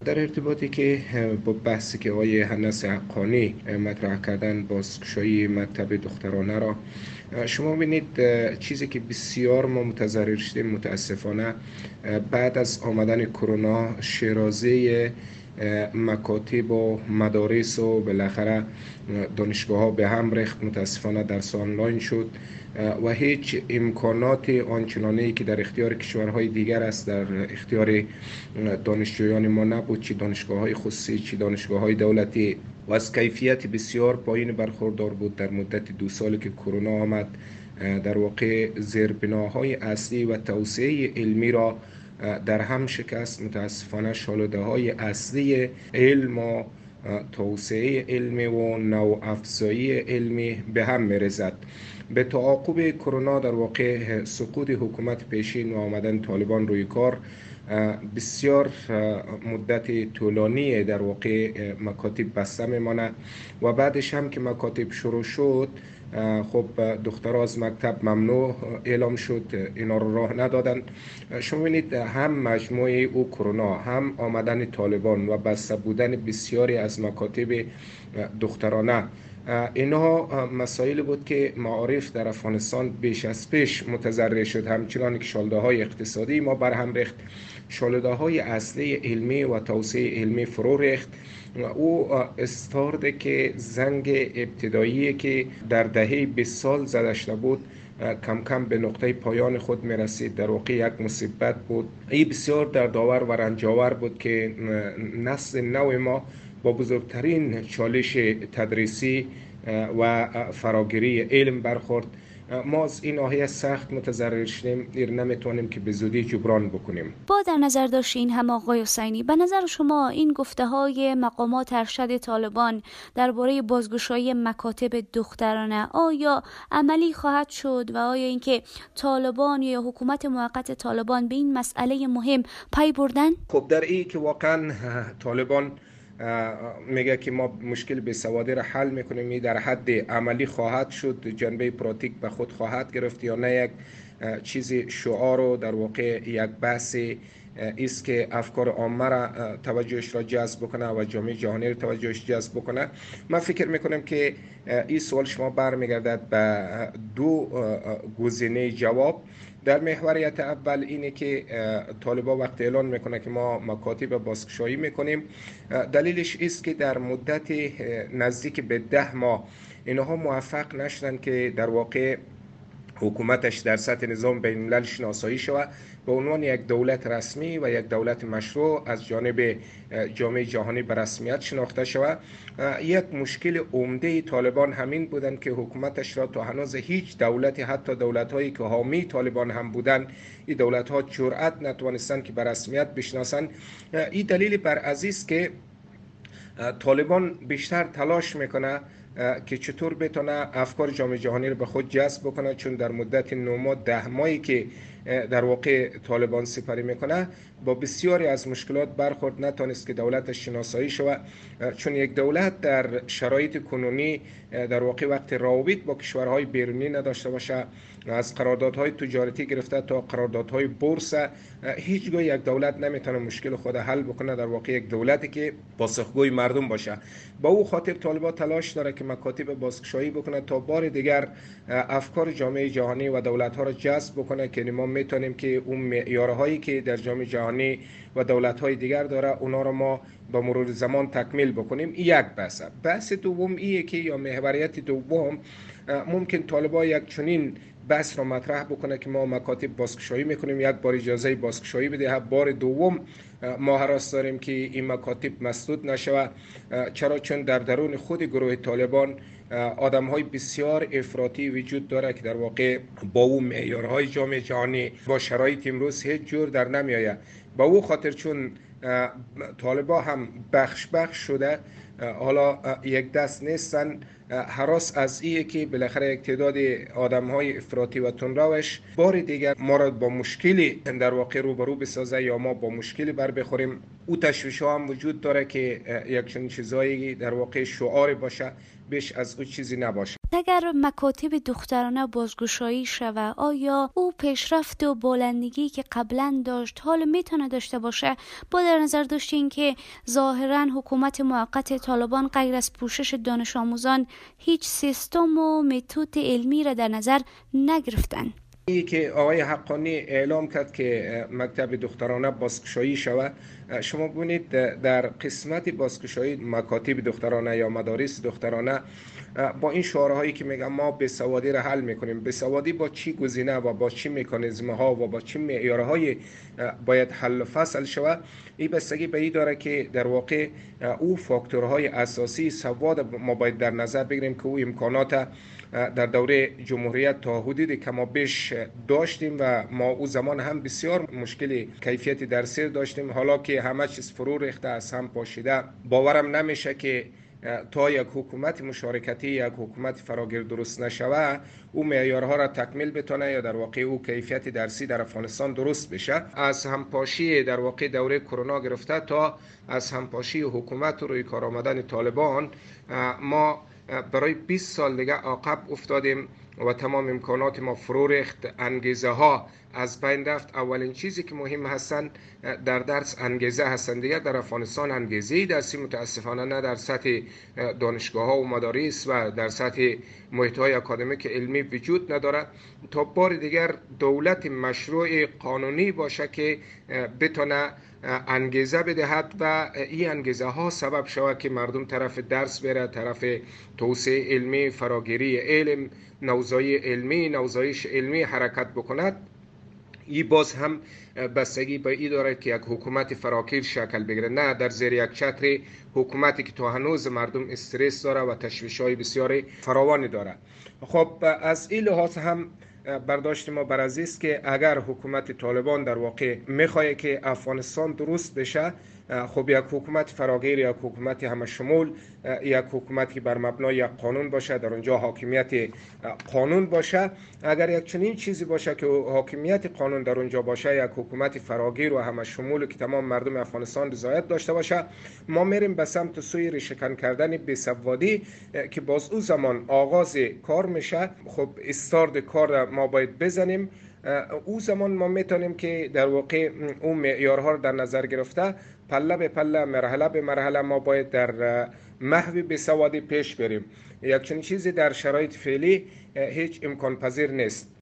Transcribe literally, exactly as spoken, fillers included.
در ارتباطی که با بحثی که آقای هنس حقانی مطرح کردن، بازگشایی مکتب دخترانه را، شما ببینید چیزی که بسیار ما متضرر شدیم متاسفانه بعد از آمدن کرونا، شیرازه مکاتب و مدارس و بالاخره دانشگاه ها به هم ریخت. متاسفانه درس آنلاین شد و هیچ امکانات آنچنانی که در اختیار کشورهای دیگر است در اختیار دانشجویان ما نبود، چه دانشگاه های خصوصی چه دانشگاه های دولتی، و از کیفیت بسیار پایین برخوردار بود. در مدت دو سالی که کرونا آمد، در واقع زیربناهای اصلی و توسعه علمی را در هم شکست. متاسفانه شالوده های اصلی علم و توسعه علمی و نوافزایی علمی به هم می‌ریزد. به تعاقب کرونا در واقع سقوط حکومت پیشین و آمدن طالبان روی کار، بسیار مدت طولانی در واقع مکاتب بسته میمانه و بعدش هم که مکاتب شروع شد، خب دخترها از مکتب ممنوع اعلام شد، اینا رو راه ندادن. شما ببینید هم مجموعه او کرونا، هم آمدن طالبان و بسته بودن بسیاری از مکاتب دخترانه، اینها مسائل بود که معارف در افغانستان بیش از پیش متضرر شد. همچنان که شالوده های اقتصادی ما برهم ریخت، شالوده های اصلی علمی و توسعه علمی فرو ریخت. او استارت که زنگ ابتدایی که در دهه بیست سال زده شده بود کم کم به نقطه پایان خود می رسید. در واقع یک مصیبت بود. این بسیار دردآور و رنجاور بود که نسل نو ما با بزرگترین چالش تدریسی و فراگیری علم برخورد. ما از این ناحیه سخت متضرر شدیم، دیر نمیتونیم که به زودی جبران بکنیم. با در نظر داشتین هم آقای حسینی، به نظر شما این گفته های مقامات ارشد طالبان درباره بازگشایی مکاتب دخترانه آیا عملی خواهد شد و آیا اینکه طالبان یا حکومت موقت طالبان به این مسئله مهم پی بردن؟ خب در این که واقعا طالبان میگه که ما مشکل بیسوادی را حل میکنیم، این در حد عملی خواهد شد، جنبه پراتیک به خود خواهد گرفت یا نه یک چیز شعار و در واقع یک بحث است که افکار عامه را توجهش را جذب بکنه و جامعه جهانی را توجهش جذب بکنه؟ من فکر میکنم که این سوال شما برمیگردد به دو گزینه جواب. در محوریت اول اینه که طالبا وقت اعلان میکنه که ما مکاتب بازگشایی میکنیم، دلیلش است که در مدت نزدیک به ده ماه اینها موفق نشدن که در واقع حکومتش در سطح نظام بین الملل شناسایی شود به عنوان یک دولت رسمی و یک دولت مشروع از جانب جامعه جهانی به رسمیت شناخته شود. یک مشکل عمده طالبان همین بودند که حکومتش را تا هنوز هیچ دولتی، حتی دولت‌هایی که حامی طالبان هم بودند، این دولت‌ها جرأت نتوانستند که به رسمیت بشناسند. این دلیل بر اساس که طالبان بیشتر تلاش میکنه که چطور بتونه افکار جامعه جهانی رو به خود جذب بکنه، چون در مدت نه ماه ده ماهی که در واقع طالبان سپری میکنه با بسیاری از مشکلات برخورد، نتونست که دولتش شناسایی شود، چون یک دولت در شرایط کنونی در واقع وقت روابط با کشورهای بیرونی نداشته باشه، از قراردادهای تجارتی گرفته تا قراردادهای بورس، هیچگاه یک دولت نمیتونه مشکل خود حل بکنه. در واقع یک دولتی که پاسخگوی مردم باشه. با او خاطر طالبان تلاش داره که مکاتب بازگشایی بکنه تا بار دیگر افکار جامعه جهانی و دولت‌ها را جذب بکنه که ما میتونیم که اون معیارهایی که در جامعه جهانی و دولت‌های دیگر داره اونا را ما با مرور زمان تکمیل بکنیم. این یک بحث. بحث دوم ایه که یا محوریت دوم ممکن طالبان یک چنین بحث را مطرح بکنه که ما مکاتب بازگشایی میکنیم، یک بار اجازه بازگشایی بده، بار دوم ما حراس داریم که این مکاتب مسدود نشود. چرا؟ چون در درون خود گروه طالبان آدم های بسیار افراطی وجود داره که در واقع با اون معیارهای جامعه جهانی با شرایط امروز هیچ جور در نمیآید. با او خاطر چون طالبان هم بخش بخش شده، حالا یک دست نیستن، هراس از ایه که بالاخره یک تعداد آدم های افراطی و تندروش بار دیگر ما را با مشکلی در واقع روبرو بسازه یا ما با مشکلی بر بخوریم. او تشویش ها هم وجود داره که یک چنین چیزایی در واقع شعار باشه، بیش از او چیزی نباشه. اگر مکاتب دخترانه بازگشایی شود، آیا او پیشرفت و بلندگی که قبلا داشت حال میتونه داشته باشه؟ با در نظر داشتین که ظاهرا حکومت موقت طالبان غیر از پوشش دانش آموزان هیچ سیستم و متد علمی را در نظر نگرفتن. ای که آقای حقانی اعلام کرد که مکتب دخترانه بازگشایی شود، شما ببینید در قسمت بازگشایی مکاتب دخترانه یا مدارس دخترانه با این شعارهایی که میگم ما بیسوادی را حل میکنیم، بیسوادی با چی گزینه و با چی مکانیزم ها و با چی معیارهای باید حل و فصل شود، این بستگی به این داره که در واقع او فاکتورهای اساسی سواد ما باید در نظر بگیریم که او امکانات در دوره جمهوریت تا حدودی که ما بیش داشتیم و ما او زمان هم بسیار مشکل کیفیت درسی داشتیم، حالا که همه چیز فرو ریخته از هم پاشیده، باورم نمیشه که تا یک حکومت مشارکتی، یک حکومت فراگیر درست نشوه، او معیارها را تکمیل بتونه یا در واقع او کیفیت درسی در افغانستان درست بشه. از همپاشی در واقع دوره کرونا گرفته تا از همپاشی حکومت و روی کار آمدن طالبان، ما برای بیست سال دیگه عقب افتادیم و تمام امکانات ما فرو ریخت، انگیزه ها از بین رفت. اولین چیزی که مهم هستن در درس انگیزه هستن دیگه. در افغانستان انگیزه درسی متاسفانه نه در سطح دانشگاه ها و مدارس و در سطح محیط های اکادمیک علمی وجود نداره. تا بار دیگر دولت مشروع قانونی باشه که بتونه انگیزه بدهد و این انگیزه ها سبب شود که مردم طرف درس بره، طرف توسعه علمی، فراگیری علم، نوزایی علمی، نوزایش علمی حرکت بکند. این باز هم بستگی به این داره که یک حکومت فراگیر شکل بگیره، نه در زیر یک چتر حکومتی که تا هنوز مردم استرس داره و تشویش‌های بسیاری فراوانی داره. خب از این لحاظ هم برداشت ما بر از است که اگر حکومت طالبان در واقع میخواد که افغانستان درست بشه، خب یک حکومت فراگیر، یک حکومت همه شمول، یک حکومت که بر مبنای یک قانون باشه، در اونجا حاکمیت قانون باشه. اگر یک چنین چیزی باشه که حاکمیت قانون در اونجا باشه، یک حکومت فراگیر و همه شمول که تمام مردم افغانستان رضایت داشته باشه، ما میریم به سمت سوی ریشه‌کن کردن بیسوادی که باز او زمان آغاز کار میشه. خب استارت کار ما باید بزنیم. او زمان ما میتونیم که در واقع اون معیارها رو در نظر گرفته پله به پله، مرحله به مرحله ما باید در محو بیسوادی پیش بریم. یک چنین چیزی در شرایط فعلی هیچ امکان پذیر نیست.